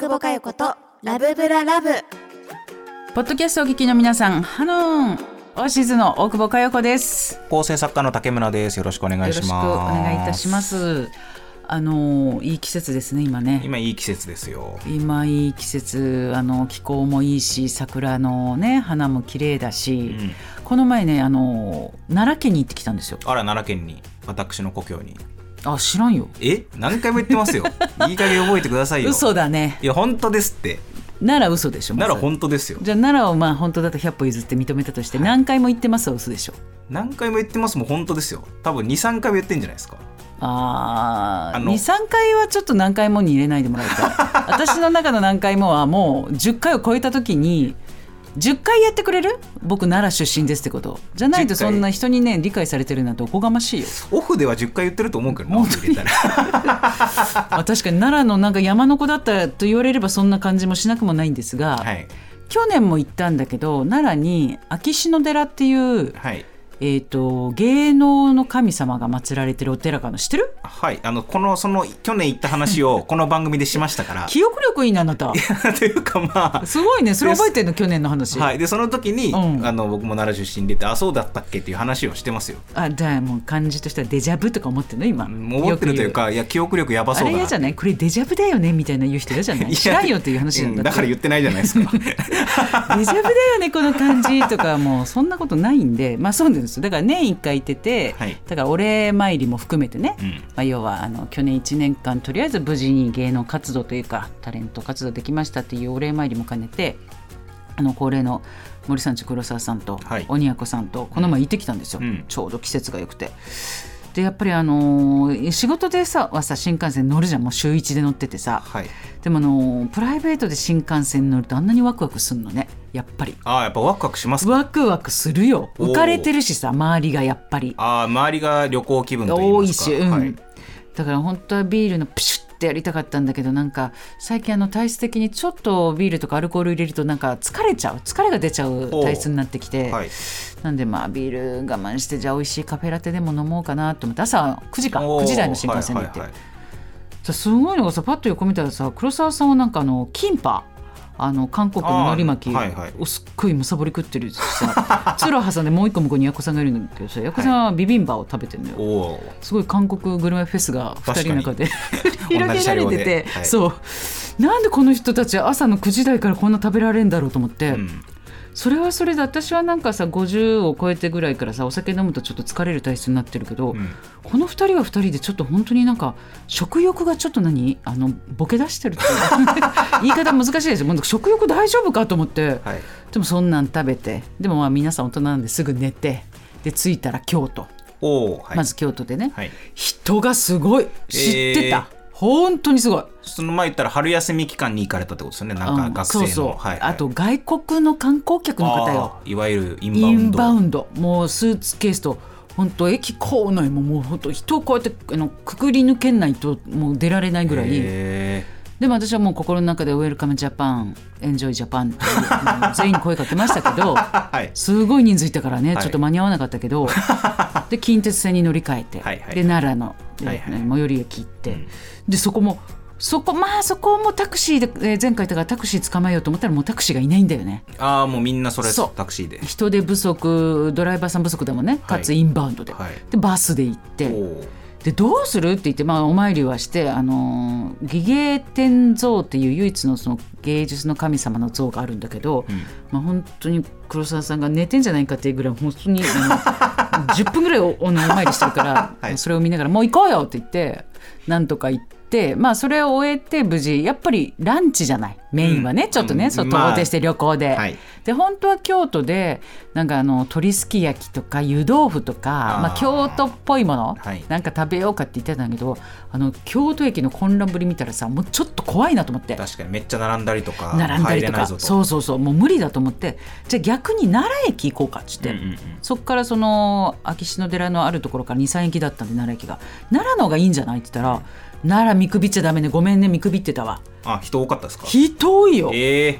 久保佳代子とラブブララブ。 ポッドキャストをお聞きの皆さん、ハノンオーシズの大久保佳代子です。 構成作家の竹村です。よろしくお願いします。 よろしくお願いいたします。いい季節ですね、今ね。 今いい季節ですよ。 今いい季節、気候もいいし、桜のね花も綺麗だし、この前ね奈良県に行ってきたんですよ。 あら、奈良県に、私の故郷に。 あ、知らんよ。 何回も言ってますよ。いい加減覚えてくださいよ。 嘘だね。 いや本当ですって。 奈良嘘でしょ。 奈良本当ですよ。 じゃあ奈良を本当だと100歩譲って認めたとして、何回も言ってますは嘘でしょ。 何回も言ってますも本当ですよ。多分 2,3 回も言ってんじゃないですか。 2,3 回はちょっと何回もに入れないでもらいたい。私の中の何回もはもう10回を超えた時に、10回やってくれる？僕奈良出身ですってことじゃないと、そんな人にね理解されてるなんておこがましいよ。 オフでは10回言ってると思うけどな。 本当に。確かに奈良のなんか山の子だったと言われればそんな感じもしなくもないんですが、 はい、 去年も行ったんだけど、奈良に秋篠寺っていう、 はい、 芸能の神様が祀られてるお寺が知ってる？ はい、その去年行った話をこの番組でしましたから。 記憶力いいなあなた。 というかすごいね、それ覚えてるの、去年の話。 はい、でその時に、僕も奈良出身でってそうだったっけっていう話をしてますよ。 じゃあもう感じとしてはデジャブとか思ってるの今。 思ってるというか、いや記憶力やばそうだな。 あれ嫌じゃない？これデジャブだよねみたいな言う人嫌じゃない？知らんよっていう話なんだって。 だから言ってないじゃないですか。 デジャブだよねこの感じとか、もうそんなことないんで、そうなんですよ。だから年1回行ってて、はい、だからお礼参りも含めてね、要は去年1年間とりあえず無事に芸能活動というかタレント活動できましたっていうお礼参りも兼ねて、恒例の森三中黒沢さんと鬼奴さんとこの前行ってきたんですよ、ちょうど季節が良くて。でやっぱり仕事でさ新幹線乗るじゃん。もう週1で乗っててさ、はい、でもプライベートで新幹線乗るとあんなにワクワクするのね、やっぱり。 やっぱワクワクしますか？ ワクワクするよ。浮かれてるしさ、周りがやっぱり周りが旅行気分といいますか。 多いし、はい、だから本当はビールのプシュッってやりたかったんだけど、なんか最近体質的にちょっとビールとかアルコール入れるとなんか疲れが出ちゃう体質になってきて、はい、なんでビール我慢して、じゃあ美味しいカフェラテでも飲もうかなと思って、朝9時台の新幹線で行って、すごいのがさ、パッと横見たらさ、黒沢さんはなんかキンパ、韓国の海苔巻きをすっごいむさぼり食ってるしさ、通路挟んでもう一個向こうにやこさんがいるんだけどさ、やこさんはビビンバを食べてるのよ、すごい韓国グルメフェスが2人の中で広げられてて、そうなんでこの人たち朝の9時台からこんな食べられるんだろうと思って、それはそれで、私はなんかさ50を超えてぐらいからさお酒飲むとちょっと疲れる体質になってるけど、この2人は2人でちょっと本当になんか食欲がちょっとボケ出してるって言い方難しいですよ。食欲大丈夫かと思って、でもそんなん食べて、でも皆さん大人なんですぐ寝て、で着いたら京都、まず京都でね、人がすごい。知ってた？本当にすごい。 その前言ったら春休み期間に行かれたってことですよね。なんか学生の、 そう、あと外国の観光客の方よ。 いわゆるインバウンド、もうスーツケースと本当駅構内もう本当人をこうやってくくり抜けないともう出られないぐらい。でも私はもう心の中でウェルカムジャパン、エンジョイジャパンって全員に声かけましたけど、すごい人数いたからね、ちょっと間に合わなかったけど、で近鉄線に乗り換えて、で奈良の最寄り駅行って、でそこもタクシーで、前回だからタクシー捕まえようと思ったらもうタクシーがいないんだよね。 もうみんなそれタクシーで。 人手不足、ドライバーさん不足だもんね、かつインバウンドで、でバスで行って、でどうするって言って、お参りはして、義芸天像っていう唯一のその芸術の神様の像があるんだけど、本当に黒沢さんが寝てんじゃないかっていうぐらい本当に10分ぐらいお参りしてるから、それを見ながらもう行こうよって言ってなんとか行って、それを終えて無事、やっぱりランチじゃないメインはね、ちょっとね、遠出して旅行で、で本当は京都でなんか鶏すき焼きとか湯豆腐とか、京都っぽいもの、なんか食べようかって言ってたんだけど、京都駅の混乱ぶり見たらさ、もうちょっと怖いなと思って。 確かにめっちゃ並んだりとか入れないぞと。 そうもう無理だと思って、じゃあ逆に奈良駅行こうかって言って、そっからその秋篠寺のあるところから 2,3 駅だったんで、奈良駅が奈良の方がいいんじゃないって言ったら、奈良見くびっちゃダメね、ごめんね見くびってたわ。 人多かったですか？ 人多いよ。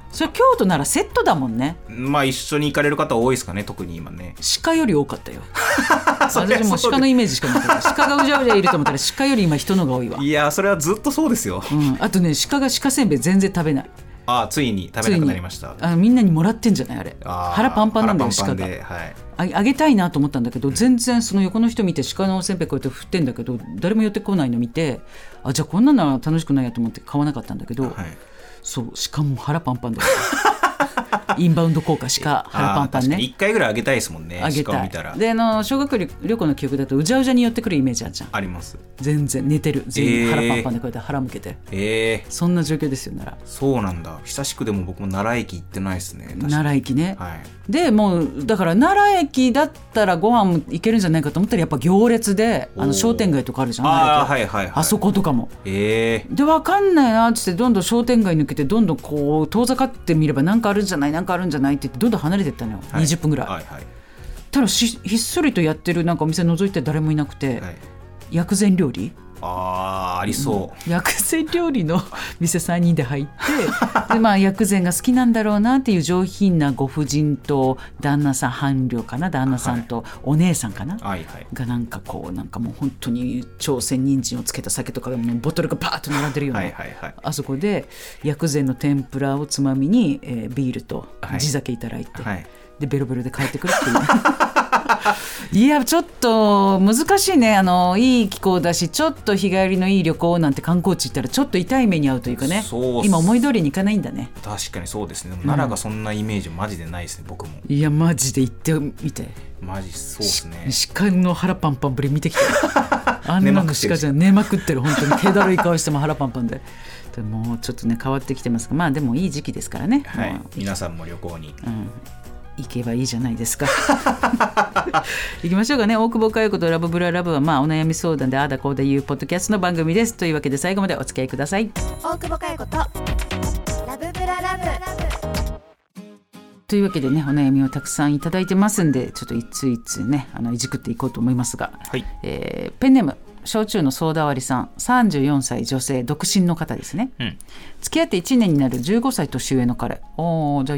それ京都ならセットだもんね。 まあ一緒に行かれる方多いですかね、特に今ね。 鹿より多かったよ私も鹿のイメージしかなかった。鹿がうじゃうじゃいると思ったら鹿より今人のが多いわ。 いやそれはずっとそうですよ、 あとね、鹿が鹿せんべい全然食べない。 ついに食べなくなりました。 みんなにもらってんじゃないあれ。腹パンパンなんだよ鹿が、あげたいなと思ったんだけど、全然その横の人見て鹿のせんべいこうやって振ってんだけど誰も寄ってこないの見て、じゃあこんなのは楽しくないやと思って買わなかったんだけど、そう鹿も腹パンパンだよインバウンド効果鹿腹パンパンね。 1回ぐらいあげたいですもんね、 あげたい。 鹿を見たら。 で小学旅行の記憶だとうじゃうじゃに寄ってくるイメージあるじゃん。 あります。 全然寝てる、全員腹パンパンでこうやって腹向けて、そんな状況ですよ。奈良。 そうなんだ。久しくでも僕も奈良駅行ってないですね。 奈良駅ね、でもうだから奈良駅だったらご飯も行けるんじゃないかと思ったらやっぱ行列で、商店街とかあるじゃん。あそことかも、で分かんないなっつってどんどん商店街抜けてどんどんこう遠ざかってみればなんかあるんじゃないなんかあるんじゃないって言ってどんどん離れてったのよ、20分ぐらい、ただひっそりとやってるなんかお店覗いて誰もいなくて、薬膳料理ありそう、 薬膳料理の店3人で入ってで、薬膳が好きなんだろうなっていう上品なご婦人と旦那さん、伴侶かな、旦那さんとお姉さんかな、がなんかこうなんかもう本当に朝鮮人参をつけた酒とかもボトルがバーッと並んでるような、あそこで薬膳の天ぷらをつまみに、ビールと地酒いただいて、でベロベロで帰ってくるっていういやちょっと難しいね。いい気候だしちょっと日帰りのいい旅行なんて観光地行ったらちょっと痛い目に遭うというかね。今思い通りに行かないんだね。 確かにそうですね。奈良がそんなイメージマジでないですね、僕も。 いやマジで行ってみて。 マジそうですね。 鹿の腹パンパンぶり見てきてあんなの鹿じゃ寝まくってる本当に気だるい顔しても腹パンパンでもうちょっとね変わってきてますが、でもいい時期ですからね、 皆さんも旅行に、 行けばいいじゃないですか行きましょうかね。大久保佳代子とラブブララブはお悩み相談であだこうでいうポッドキャストの番組です。というわけで最後までお付き合いください。 大久保佳代子とラブブララブというわけでね、お悩みをたくさんいただいてますんでちょっといついつねいじくっていこうと思いますが、ペンネーム焼酎のソーダ割りさん、34歳女性独身の方ですね、付き合って1年になる15歳年上の彼、じゃあ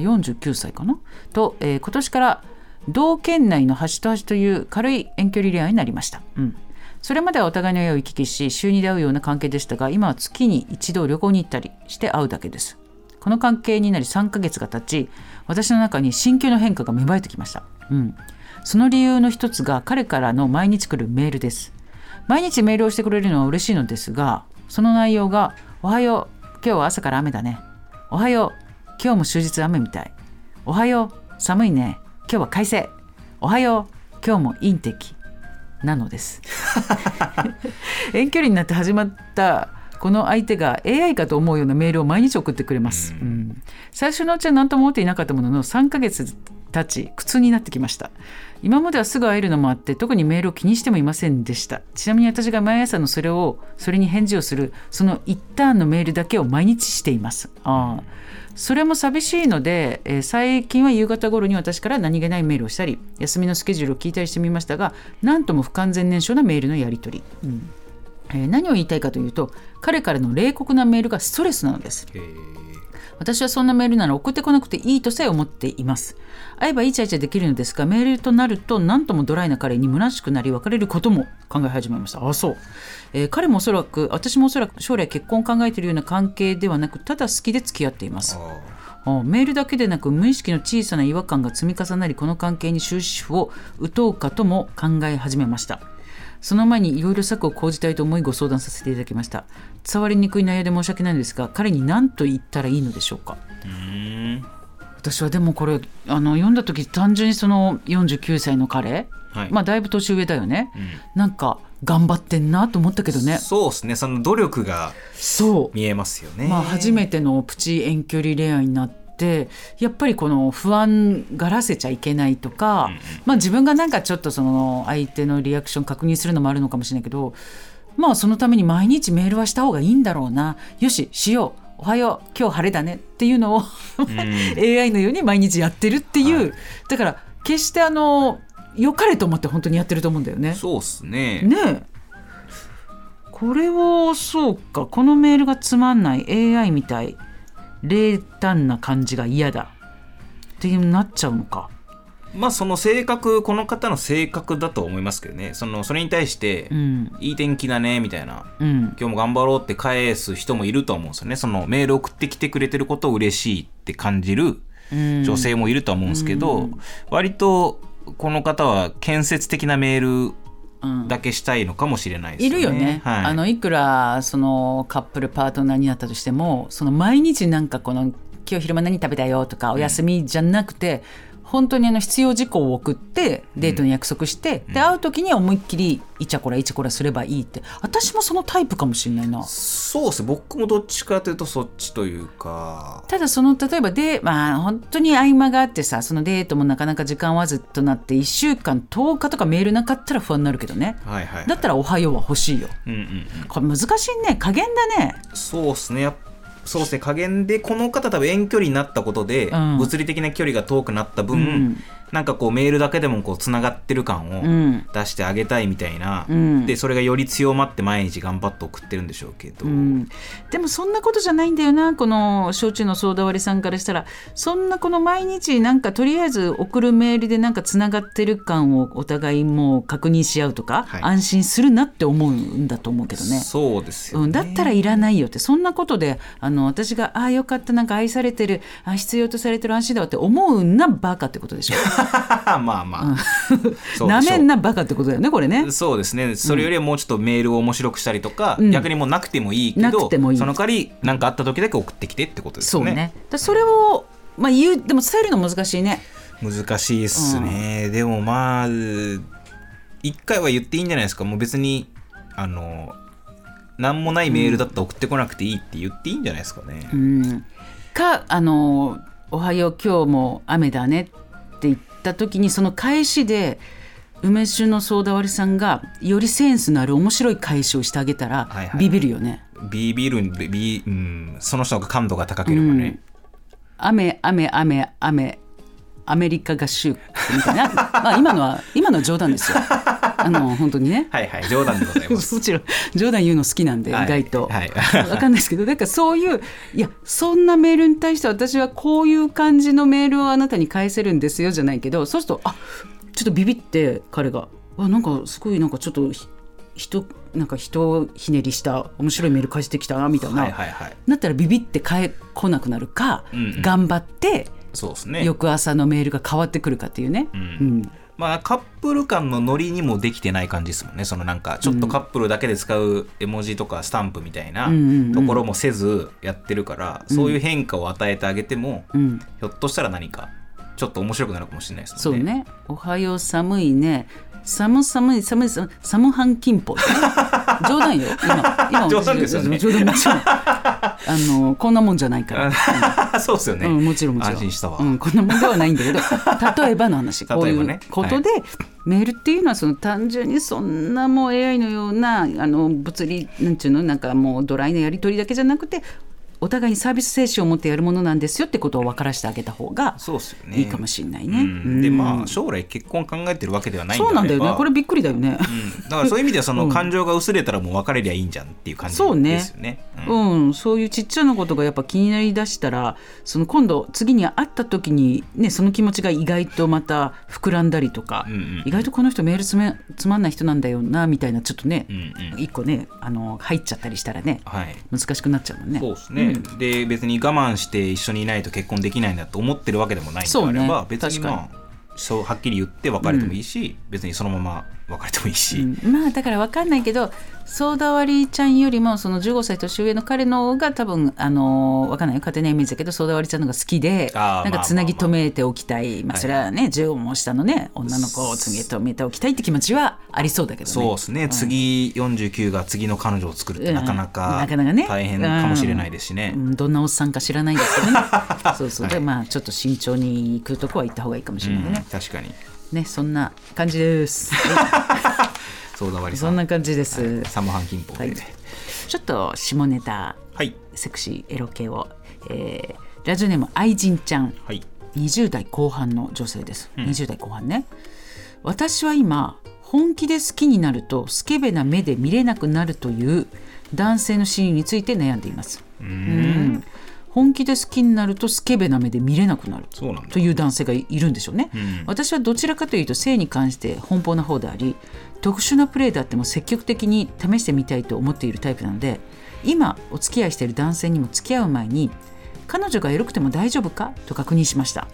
49歳かなと、今年から同県内の端と端という軽い遠距離恋愛になりました、それまではお互いの家を行き来し週2で会うような関係でしたが、今は月に一度旅行に行ったりして会うだけです。この関係になり3ヶ月が経ち、私の中に心境の変化が芽生えてきました、その理由の一つが彼からの毎日来るメールです。毎日メールをしてくれるのは嬉しいのですが、その内容がおはよう今日は朝から雨だね、おはよう今日も終日雨みたい、おはよう寒いね今日は快晴、おはよう今日も陰適なのです遠距離になって始まったこの相手が AI かと思うようなメールを毎日送ってくれます、最初のうちは何とも思っていなかったものの3ヶ月経ち苦痛になってきました。今まではすぐ会えるのもあって特にメールを気にしてもいませんでした。ちなみに私が毎朝のそれに返事をするその一ターンのメールだけを毎日しています。それも寂しいので、最近は夕方頃に私から何気ないメールをしたり休みのスケジュールを聞いたりしてみましたが、なんとも不完全燃焼なメールのやり取り、何を言いたいかというと、彼からの冷酷なメールがストレスなのです。私はそんなメールなら送ってこなくていいとさえ思っています。会えばイチャイチャできるのですが、メールとなると何ともドライな彼に虚しくなり別れることも考え始めました。そう、彼も私もおそらく将来結婚を考えているような関係ではなく、ただ好きで付き合っています。メールだけでなく無意識の小さな違和感が積み重なり、この関係に終止符を打とうかとも考え始めました。その前にいろいろ策を講じたいと思いご相談させていただきました。伝わりにくい内容で申し訳ないのですが、彼に何と言ったらいいのでしょうか。私はでもこれ読んだ時単純にその49歳の彼、だいぶ年上だよね、なんか頑張ってんなと思ったけどね。 そうですね、その努力が見えますよね。 初めてのプチ遠距離恋愛になってやっぱりこの不安がらせちゃいけないとか、自分がなんかちょっとその相手のリアクション確認するのもあるのかもしれないけど、そのために毎日メールはした方がいいんだろうな、よししよう、おはよう今日晴れだねっていうのをAI のように毎日やってるっていう、だから決して良かれと思って本当にやってると思うんだよね。 そうっすね。 これをそうか、このメールがつまんない AI みたい冷淡な感じが嫌だっていうなっちゃうのか。 まあその性格、この方の性格だと思いますけどね。それに対して、いい天気だねみたいな、今日も頑張ろうって返す人もいると思うんですよね。そのメール送ってきてくれてることを嬉しいって感じる女性もいると思うんですけど、割とこの方は建設的なメールだけしたいのかもしれないですよね。 いるよね、はい、いくらそのカップルパートナーになったとしても、その毎日なんかこの今日昼間何食べたよとかお休みじゃなくて、本当に必要事項を送ってデートに約束して、で会う時に思いっきりイチャコライチャコラすればいいって、私もそのタイプかもしれないな。 そうですね、僕もどっちかというとそっちというか。 ただ例えば本当に合間があってさ、そのデートもなかなか時間わずとなって1週間10日とかメールなかったら不安になるけどね、はいはいはい、だったらおはようは欲しいよ、これ難しいね、加減だね。 そうですね、そうですね、加減で、この方多分遠距離になったことで、物理的な距離が遠くなった分、なんかこうメールだけでもこうつながってる感を出してあげたいみたいな、でそれがより強まって毎日頑張って送ってるんでしょうけど、 でもそんなことじゃないんだよな、この焼酎のソーダ割りさんからしたら。そんなこの毎日なんかとりあえず送るメールでなんかつながってる感をお互いもう確認し合うとか、安心するなって思うんだと思うけどね。 そうですよね、 だったらいらないよって、そんなことで私がよかった、なんか愛されてる、必要とされてる、安心だわって思うんなバカってことでしょまあまあなめんなバカってことだよね、これね。 そうですね、それよりはもうちょっとメールを面白くしたりとか、逆にもうなくてもいいけど、その代わり何かあった時だけ送ってきてってことですよね。 そうね、それを、でも伝えるの難しいね。 難しいっすね、でも一回は言っていいんじゃないですか。もう別になんもないメールだったら送ってこなくていいって言っていいんじゃないですかね、 おはよう今日も雨だねって言った時に、その返しで梅酒のソーダ割りさんがよりセンスのある面白い返しをしてあげたら、ビビるよね。 ビビる、その人が感度が高ければね、 雨アメリカ合衆国みたいな今のは冗談ですよ本当にね、 はいはい、冗談でございますもちろん冗談言うの好きなんで、意外と、分かんないですけど、だからそういう、そんなメールに対して私はこういう感じのメールをあなたに返せるんですよじゃないけど、そうするとちょっとビビって、彼がなんかすごいなんかちょっとなんか人ひねりした面白いメール返してきたなみたいな、なったらビビって来なくなるか、頑張ってそうですね、翌朝のメールが変わってくるかっていうね、 カップル間のノリにもできてない感じですもんね。そのなんかちょっとカップルだけで使う絵文字とかスタンプみたいなところもせずやってるから、そういう変化を与えてあげても、ひょっとしたら何かちょっと面白くなるかもしれないですもんね。 そうね、おはよう寒いね、寒半金歩冗談よ、今冗談ですよね。 冗談もちろんこんなもんじゃないからそうですよね、 もちろん安心したわ、 こんなもんではないんだけど例えばの話、こういうことで、メールっていうのはその単純にそんなもう AI のような物理なんていうの、なんかもうドライなやり取りだけじゃなくて、お互いにサービス精神を持ってやるものなんですよってことを分からせてあげた方がいいかもしれないね。 で将来結婚考えてるわけではないんであれば、 そうなんだよね、これびっくりだよね、 だからそういう意味ではその感情が薄れたらもう別れりゃいいんじゃんっていう感じですよね。 そういうちっちゃなことがやっぱ気になりだしたら、その今度次に会った時にね、その気持ちが意外とまた膨らんだりとか、意外とこの人メールつまんない人なんだよなみたいな、ちょっとね、一個ね入っちゃったりしたらね、難しくなっちゃうもんね。 そうですね、で別に我慢して一緒にいないと結婚できないんだと思ってるわけでもないんであれば、別にそうはっきり言って別れてもいいし、別にそのまま別れてもいいし、 だから分かんないけど、ソーダ割りちゃんよりもその15歳年上の彼のが多分分かんないよ、勝手なイメージだけど、ソーダ割りちゃんのが好きで、なんかつなぎ止めておきたい、それはね15も下のね女の子をつなぎ止めておきたいって気持ちはありそうだけどね。 そうですね、次49が次の彼女を作るってなかなか大変かもしれないですしね、 どんなおっさんか知らないですけどねそうで、ちょっと慎重に行くとこは行った方がいいかもしれないね、 確かにね、そんな感じですソーダ割りさん、 そんな感じです、 サムハン金峰で、 ちょっと下ネタ、セクシーエロ系を、ラジオネーム愛人ちゃん、20代後半の女性です、20代後半ね。私は今本気で好きになるとスケベな目で見れなくなるという男性の心理について悩んでいます。 本気で好きになるとスケベな目で見れなくなるそうなんだという男性がいるんでしょうね、 うん、 私はどちらかというと性に関して奔放な方であり、特殊なプレーであっても積極的に試してみたいと思っているタイプなので、今お付き合いしている男性にも付き合う前に彼女がエロくても大丈夫かと確認しました、はい、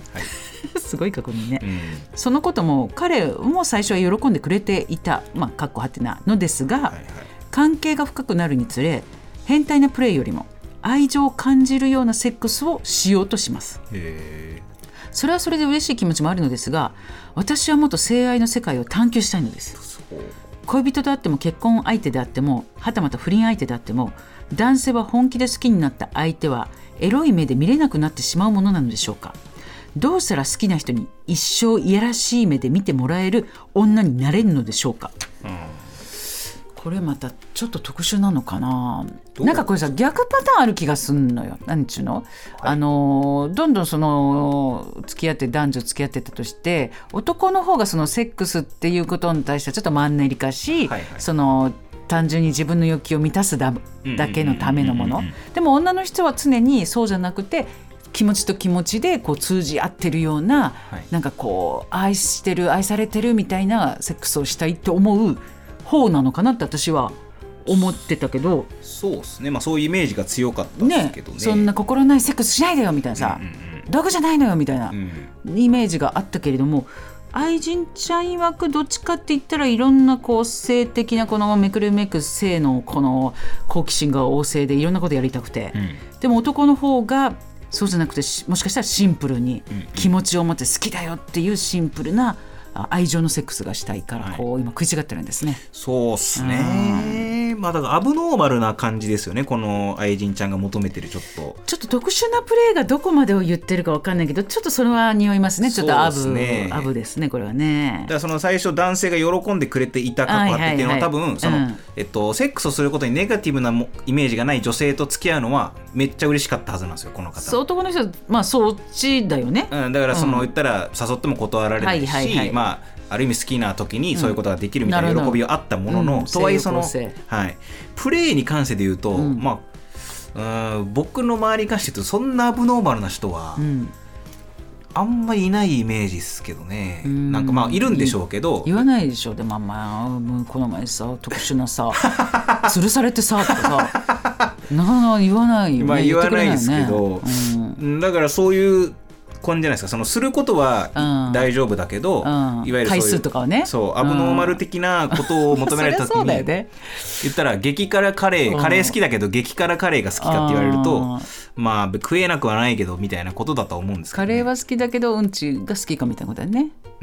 すごい確認ね、うん、そのことも彼も最初は喜んでくれていた、かっこはてなのですが、はいはい、関係が深くなるにつれ変態なプレイよりも愛情を感じるようなセックスをしようとします。それはそれで嬉しい気持ちもあるのですが、私はもっと性愛の世界を探求したいのです。恋人であっても結婚相手であってもはたまた不倫相手であっても、男性は本気で好きになった相手はエロい目で見れなくなってしまうものなのでしょうか。どうしたら好きな人に一生いやらしい目で見てもらえる女になれるのでしょうか、これまたちょっと特殊なのかな。なんかこれさ、逆パターンある気がすんのよ。何ちゅうの、はい、どんどんその付き合って男女付き合ってたとして、男の方がそのセックスっていうことに対してはちょっとマンネリ化し、はいはい、その単純に自分の欲求を満たすだけのためのもの。でも女の人は常にそうじゃなくて、気持ちと気持ちでこう通じ合ってるような、はい、なんかこう愛してる愛されてるみたいなセックスをしたいって思う方なのかなって私は思ってたけど。 そうですね、そういうイメージが強かったですけど ね、 そんな心ないセックスしないでよみたいなさ、道具じゃないのよみたいなイメージがあったけれども、愛人ちゃん曰くどっちかって言ったらいろんなこう性的なこのめくるめく性のこの好奇心が旺盛でいろんなことやりたくて、でも男の方がそうじゃなくて、もしかしたらシンプルに気持ちを持って好きだよっていうシンプルな愛情のセックスがしたいから、こう今食い違ってるんですね。 そうっすね。だからアブノーマルな感じですよね、この愛人ちゃんが求めてるちょっと特殊なプレーがどこまでを言ってるか分かんないけど、ちょっとそれは匂いますね。ちょっとアブですね、これはね。 だからその最初男性が喜んでくれていた過去っていうのは、多分その、セックスをすることにネガティブなイメージがない女性と付き合うのはめっちゃ嬉しかったはずなんですよ、この方。 そう、男の人はそっちだよね、 だからその言ったら誘っても断られないし、ある意味好きな時にそういうことができるみたいな喜びはあったものの、とはいえその、プレーに関してで言うと、僕の周りに関して言うとそんなアブノーマルな人は、あんまりいないイメージですけどね。なんかいるんでしょうけど、 言わないでしょ。でもこの前さ特殊なさ吊るされてさとかさなかなか言わないよね。 言わないですけど、だからそういう感じじゃないですか。そのすることは大丈夫だけど、いわゆるそういう回数とかはね、 そうアブノーマル的なことを求められた時に言ったら激辛カレー好きだけど激辛カレーが好きかって言われると、食えなくはないけどみたいなことだと思うんですけど、ね、 カレーは好きだけどうんちが好きかみたいなことだよね。ち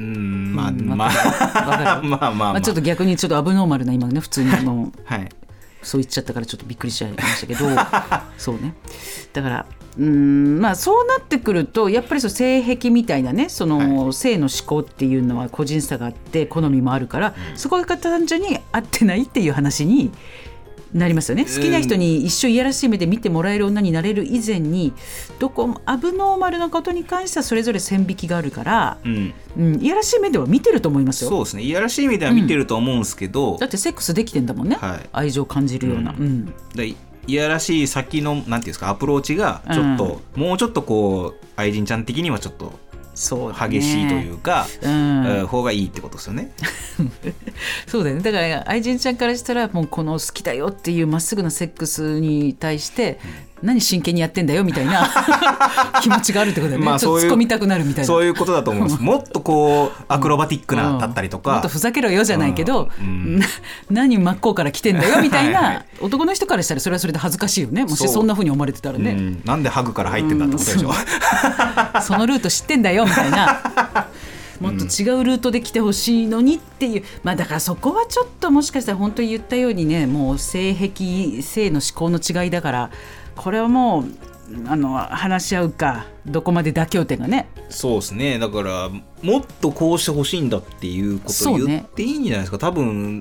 ょっと逆にちょっとアブノーマルな今ね、普通にはいそう言っちゃったからちょっとびっくりしちゃいましたけどそうね、だからそうなってくるとやっぱり性癖みたいなね、その性の思考っていうのは個人差があって好みもあるから、そこが単純に合ってないっていう話になりますよね。好きな人に一生いやらしい目で見てもらえる女になれる以前に、どこもアブノーマルなことに関してはそれぞれ線引きがあるから、いやらしい目では見てると思いますよ。 そうですね、いやらしい目では見てると思うんですけど、 だってセックスできてんだもんね、愛情を感じるような、 いやらしい先のなんていうんですか、アプローチがちょっと、もうちょっとこう愛人ちゃん的にはちょっと激しいというか、方がいいってことですよねそうだよね。だから愛人ちゃんからしたらもうこの好きだよっていうまっすぐなセックスに対して、何真剣にやってんだよみたいな気持ちがあるってことだよね。ちょっと突っ込みたくなるみたいな、 そういうことだと思いますもっとこうアクロバティックなだったりとか、 もっとふざけろよじゃないけど、何真っ向から来てんだよみたいな男の人からしたらそれはそれで恥ずかしいよね、もしそんな風に思われてたらね。 なんでハグから入ってんだってことでしょそのルート知ってんだよみたいなもっと違うルートで来てほしいのにっていう、だからそこはちょっともしかしたら本当に言ったようにね、もう性癖性の思考の違いだから、これはもう話し合うか、どこまで妥協点がね。 そうですね、だからもっとこうしてほしいんだっていうことを言っていいんじゃないですか。多分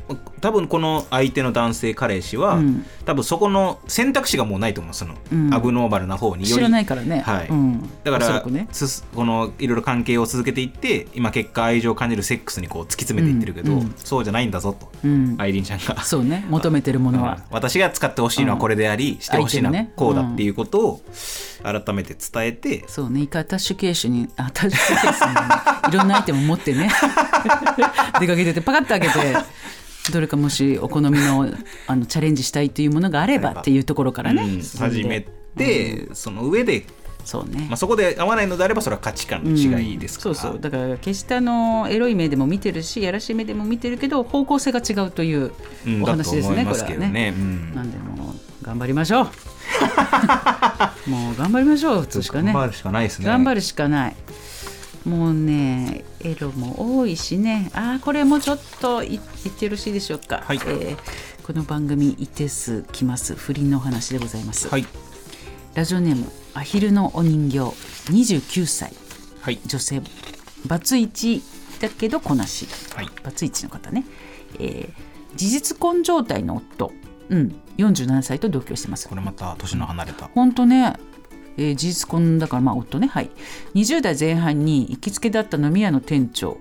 多分この相手の男性彼氏は、多分そこの選択肢がもうないと思う、その、アブノーマルな方により知らないからね、 はい、だから、ね、このいろいろ関係を続けていって今結果愛情を感じるセックスにこう突き詰めていってるけど、そうじゃないんだぞと、アイリーンちゃんがそうね、求めてるものは、 私が使ってほしいのはこれであり、してほしいのはこうだっていうことを改めて伝えて、 そうね、一回アタッシュケースにいろんなアイテム持ってね出かけててパカッと開けてどれかもしお好みの、チャレンジしたいというものがあればっていうところからね、 始めて、その上でそうね、 そこで合わないのであればそれは価値観の違いですから、 そうだから決してエロい目でも見てるしやらしい目でも見てるけど方向性が違うというお話ですね、これはね、なんでもう頑張りましょうもう頑張りましょうとしかね、 頑張るしかないですね、 頑張るしかない。もうねエロも多いしね、これもちょっと言ってよろしいでしょうか、この番組一定数来ます不倫のお話でございます、ラジオネームアヒルのお人形29歳、女性バツイチだけどこなし、バツイチの方ね、事実婚状態の夫、47歳と同居してます。 これまた年の離れた、 本当ね、事実婚だから夫ね、20代前半に行きつけだった飲み屋の店長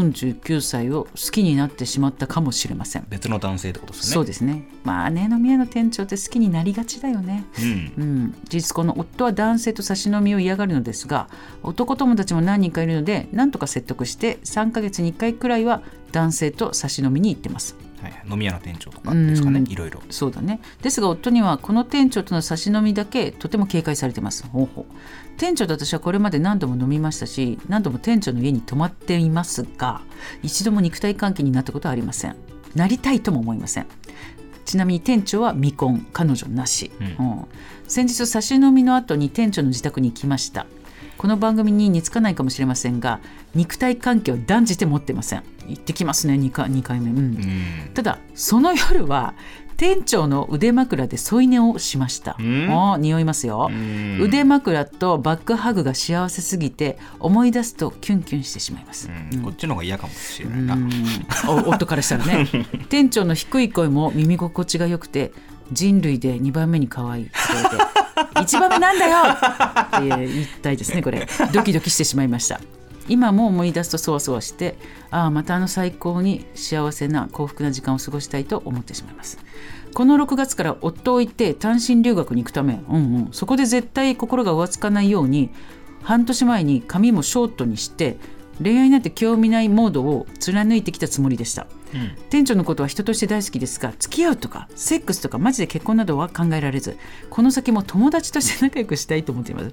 49歳を好きになってしまったかもしれません。 別の男性ってことですね。 そうですね。飲み屋の店長って好きになりがちだよね、事実婚の夫は男性と差し飲みを嫌がるのですが、男友達も何人かいるので何とか説得して3ヶ月に1回くらいは男性と差し飲みに行ってます。 飲み屋の店長とかですかね、いろいろ。 そうだね。ですが夫にはこの店長との差し飲みだけとても警戒されてます。店長と私はこれまで何度も飲みましたし、何度も店長の家に泊まっていますが、一度も肉体関係になったことはありません。なりたいとも思いません。ちなみに店長は未婚、彼女なし、先日差し飲みの後に店長の自宅に行きました。この番組に似つかないかもしれませんが、肉体関係を断じて持ってません。行ってきますね、2回目、ただその夜は店長の腕枕で添い寝をしました。匂いますよ。腕枕とバックハグが幸せすぎて思い出すとキュンキュンしてしまいます。 こっちの方が嫌かもしれないな、 夫からしたらね店長の低い声も耳心地が良くて、人類で2番目に可愛いと言われて1番目なんだよって言いたいですね。これドキドキしてしまいました。今も思い出すとそわそわして、また最高に幸せな幸福な時間を過ごしたいと思ってしまいます。この6月から夫を置いて単身留学に行くため、そこで絶対心が浮つかないように半年前に髪もショートにして恋愛なんて興味ないモードを貫いてきたつもりでした、店長のことは人として大好きですが、付き合うとかセックスとかマジで結婚などは考えられず、この先も友達として仲良くしたいと思っています。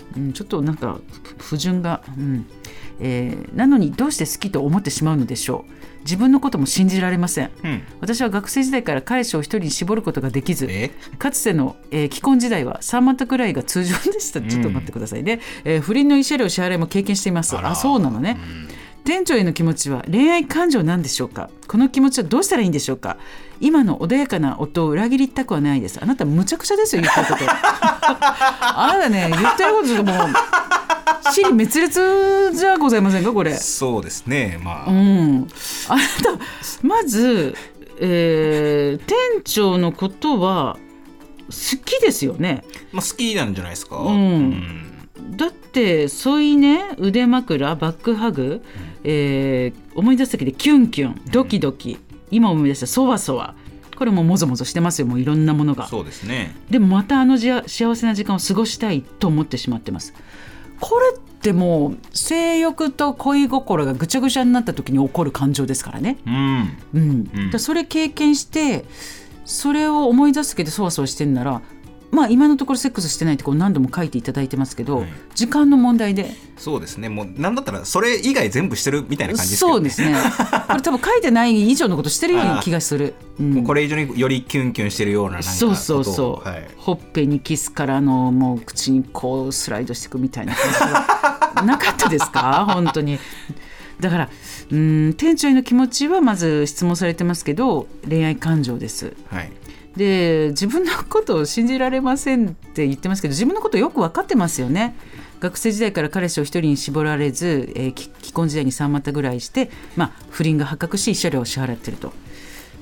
ちょっとなんか不純が、なのにどうして好きと思ってしまうのでしょう。自分のことも信じられません、私は学生時代から彼氏を一人に絞ることができず、かつての、既婚時代は3股くらいが通常でした。ちょっと待ってくださいね、不倫の慰謝料支払いも経験しています。そうなのね、店長への気持ちは恋愛感情なんでしょうか。この気持ちはどうしたらいいんでしょうか。今の穏やかな夫を裏切りたくはないです。あなたむちゃくちゃですよ、言ってることあなたね、言ってることもう支離滅裂じゃございませんか、これ。 そうですね、あなたまず、店長のことは好きですよね。 好きなんじゃないですか、 だって添い寝、腕枕、バックハグ、思い出すだけでキュンキュン、ドキドキ、今思い出したそわそわ、これももぞもぞしてますよ、もういろんなものが。 そうですね。 でもまた幸せな時間を過ごしたいと思ってしまってます。これってもう性欲と恋心がぐちゃぐちゃになった時に起こる感情ですからね、だそれ経験してそれを思い出すだけでそわそわしてんなら、今のところセックスしてないって何度も書いていただいてますけど、時間の問題で。 そうですね、もう何だったらそれ以外全部してるみたいな感じですけどね。 そうですねこれ多分書いてない以上のことしてるような気がする、 もうこれ以上によりキュンキュンしてるような、 そう、ほっぺにキスからもう口にこうスライドしていくみたいな感じはなかったですか本当に。だから店長への気持ちはまず質問されてますけど、恋愛感情です、で自分のことを信じられませんって言ってますけど、自分のことよく分かってますよね。学生時代から彼氏を一人に絞られず、既婚時代に3股ぐらいして、不倫が発覚し慰謝料を支払ってると。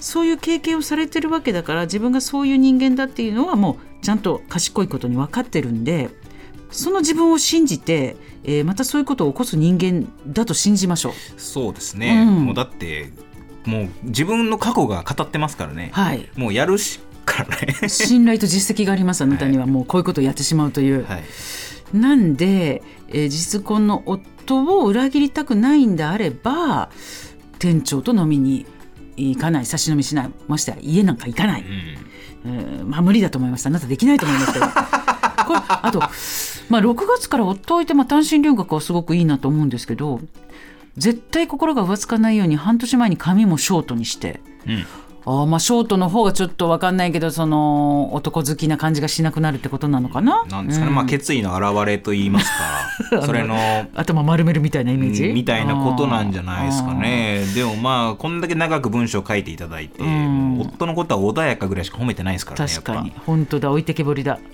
そういう経験をされてるわけだから、自分がそういう人間だっていうのはもうちゃんと賢いことに分かってるんで、その自分を信じて、またそういうことを起こす人間だと信じましょう。 そうですね、もうだってもう自分の過去が語ってますからね、 はい、 もうやるしからね信頼と実績があります、あなたには。もうこういうことをやってしまうという、はい、なんで、事実婚の夫を裏切りたくないんであれば、店長と飲みに行かない、差し飲みしない、ましては家なんか行かない、まあ無理だと思います。あなたできないと思いますけどこれあと、6月から夫を置いて、単身留学はすごくいいなと思うんですけど、絶対心が浮つかないように半年前に髪もショートにして、ショートの方がちょっと分かんないけど、その男好きな感じがしなくなるってことなのかな。 なんですかね、決意の表れと言いますかそれの頭丸めるみたいなイメージ、 みたいなことなんじゃないですかね。でもこんだけ長く文章を書いていただいて、夫のことは穏やかぐらいしか褒めてないですからね。 確かに本当だ、置いてけぼりだ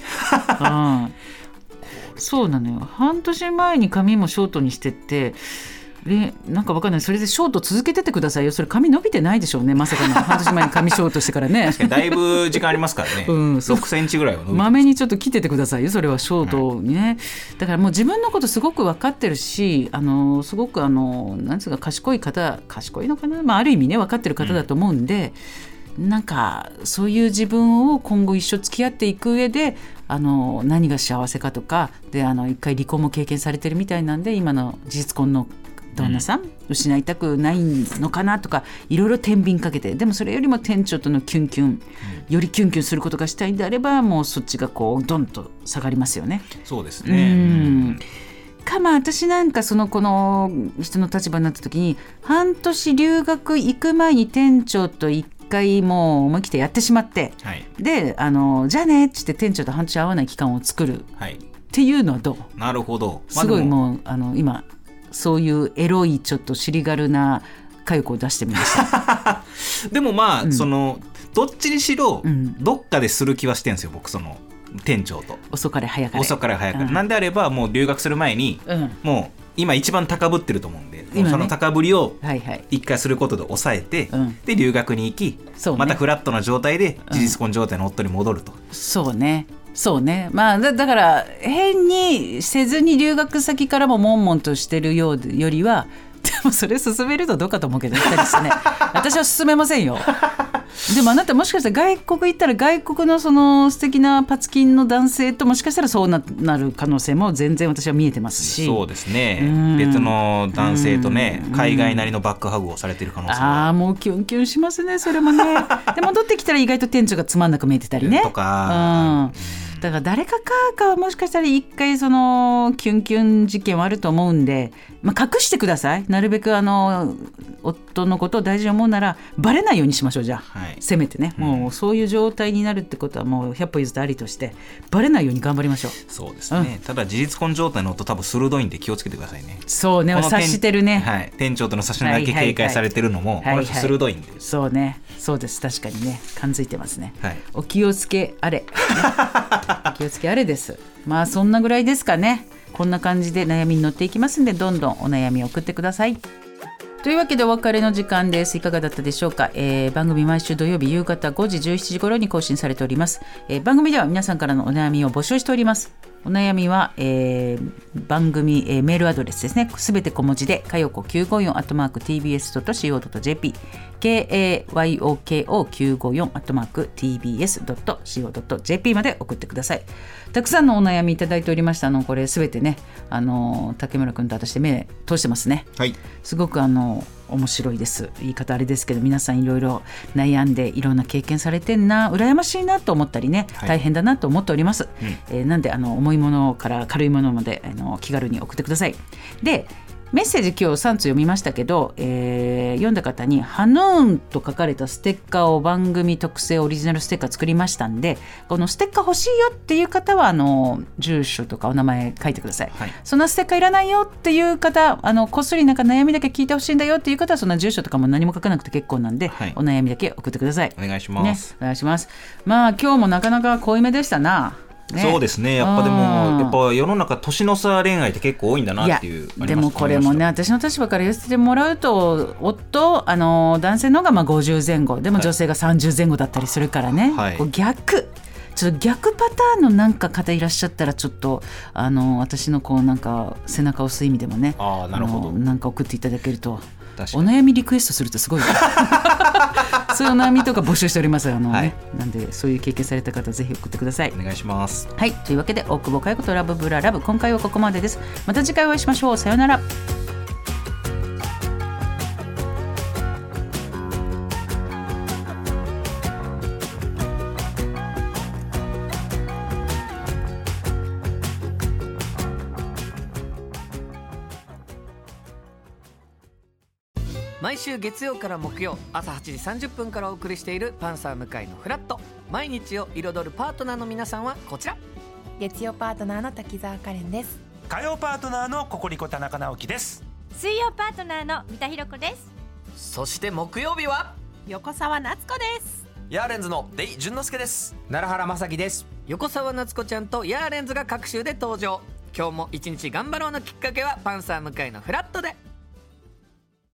そうなのよ。半年前に髪もショートにしてって、なんか分かんない、それでショート続けててくださいよ。それ髪伸びてないでしょうね、まさかの半年前に髪ショートしてからね確かにだいぶ時間ありますからね、6センチぐらいは伸びてまめにちょっと切っててくださいよ、それはショートにね、だからもう自分のことすごく分かってるし、すごくなんつうか賢いのかな、ある意味ね分かってる方だと思うんで、なんかそういう自分を今後一生付き合っていく上で何が幸せかとかで、一回離婚も経験されてるみたいなんで、今の事実婚の旦那さん、失いたくないのかなとか、いろいろ天秤かけて、でもそれよりも店長とのキュンキュン、よりキュンキュンすることがしたいんであれば、もうそっちがこうドンと下がりますよね。 そうですね。 私なんかこの人の立場になった時に、半年留学行く前に店長と一回もう思い切ってやってしまって、でじゃあねっつって店長と半年会わない期間を作るっていうのはどう？ なるほど。 すごいもう今そういうエロいちょっと尻軽な佳代子を出してみましたでもどっちにしろ、どっかでする気はしてるんですよ、僕。その店長と遅かれ早かれ、 なんであればもう留学する前に、もう今一番高ぶってると思うんで、その高ぶりを一回することで抑えて、で留学に行き、またフラットな状態で事実婚状態の夫に戻ると。 そうねだから変にせずに留学先からも悶々としてるよりは、でもそれ進めるとどうかと思うけど、私は進めませんよでもあなたもしかしたら外国行ったら、外国のその素敵なパツキンの男性ともしかしたらそうなる可能性も全然私は見えてますし。 そうですね、別の男性とね、海外なりのバックハグをされてる可能性ももうキュンキュンしますね、それもねで戻ってきたら意外と店長がつまんなく見えてたりねとか、 だから誰かはもしかしたら一回そのキュンキュン事件はあると思うんで、隠してください。なるべく夫のことを大事に思うならバレないようにしましょう。じゃあ、せめてね、もうそういう状態になるってことはもう100歩譲ってありとしてバレないように頑張りましょう。 そうですね、ただ事実婚状態の夫多分鋭いんで気をつけてくださいね。 そうね、察してるね、 店長との差し飲みだけ警戒されてるのも、この人鋭いんで、 そうね、そうです、確かにね、感づいてますね、お気をつけあれ、お気をつけあれです。そんなぐらいですかね。こんな感じで悩みに乗っていきますんで、どんどんお悩みを送ってください。というわけでお別れの時間です。いかがだったでしょうか。番組毎週土曜日夕方5時17時頃に更新されております。番組では皆さんからのお悩みを募集しております。お悩みは、番組、メールアドレスですね。すべて小文字でかよこ954@tbs.co.jp kayoko954@tbs.co.jp まで送ってください。たくさんのお悩みいただいておりました。これすべてね、竹村君と私で目通してますね。すごく面白いです。言い方あれですけど、皆さんいろいろ悩んでいろんな経験されてんな、羨ましいなと思ったりね、大変だなと思っております。なんで重いものから軽いものまで気軽に送ってください。で、メッセージ今日3通読みましたけど、読んだ方にハヌーンと書かれたステッカーを番組特製オリジナルステッカー作りましたんで、このステッカー欲しいよっていう方は住所とかお名前書いてください。そんなステッカーいらないよっていう方、こっそりなんか悩みだけ聞いてほしいんだよっていう方は、そんな住所とかも何も書かなくて結構なんで、お悩みだけ送ってください。 お願いします、 お願いします。今日もなかなか濃いめでしたな。 ね、 そうですね。やっぱでもやっぱ世の中年の差恋愛って結構多いんだなっていう。 いやでもこれもね、私の立場から言わせてもらうと、男性の方がまあ50前後でも女性が30前後だったりするからね、はい、こう逆パターンのなんか方いらっしゃったら、ちょっと私のこうなんか背中を押す意味でもね、 なるほど、 なんか送っていただけると。お悩みリクエストするとすごいそういうお悩みとか募集しております。はい、なんでそういう経験された方ぜひ送ってください。 お願いします。 はい、というわけで大久保佳代子とラブブララブ、今回はここまでです。また次回お会いしましょう。さようなら。 毎週月曜から木曜朝8時30分からお送りしているパンサー向井のフラット。毎日を彩るパートナーの皆さんはこちら。 月曜パートナーの滝沢カレンです。 火曜パートナーのココリコ田中直樹です。 水曜パートナーの三田寛子です。 そして木曜日は横澤夏子です。 ヤーレンズのデイ淳之介です。 奈良原正樹です。 横澤夏子ちゃんとヤーレンズが各週で登場。今日も一日頑張ろうのきっかけはパンサー向井のフラットで。